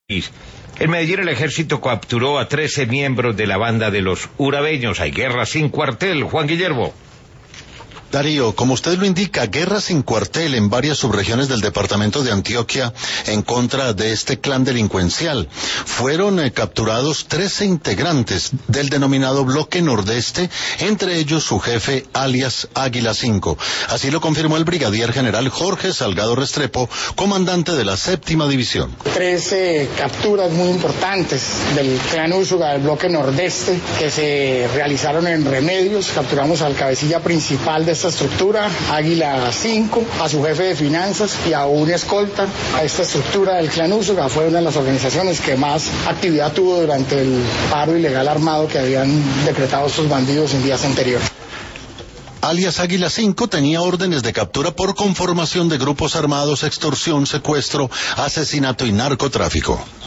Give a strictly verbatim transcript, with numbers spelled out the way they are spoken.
En Medellín el ejército capturó a trece miembros de la banda de los urabeños. Hay guerra sin cuartel. Juan Guillermo. Darío, como usted lo indica, guerra sin cuartel en varias subregiones del departamento de Antioquia en contra de este clan delincuencial. Fueron eh, capturados trece integrantes del denominado Bloque Nordeste, entre ellos su jefe, alias Águila cinco. Así lo confirmó el brigadier general Jorge Salgado Restrepo, comandante de la séptima división. Trece capturas muy importantes del clan Úsuga del Bloque Nordeste que se realizaron en Remedios. Capturamos al cabecilla principal de esta estructura, Águila cinco, a su jefe de finanzas y a un escolta a esta estructura del clan Úsuga. Fue una de las organizaciones que más actividad tuvo durante el paro ilegal armado que habían decretado estos bandidos en días anteriores. Alias Águila cinco tenía órdenes de captura por conformación de grupos armados, extorsión, secuestro, asesinato y narcotráfico.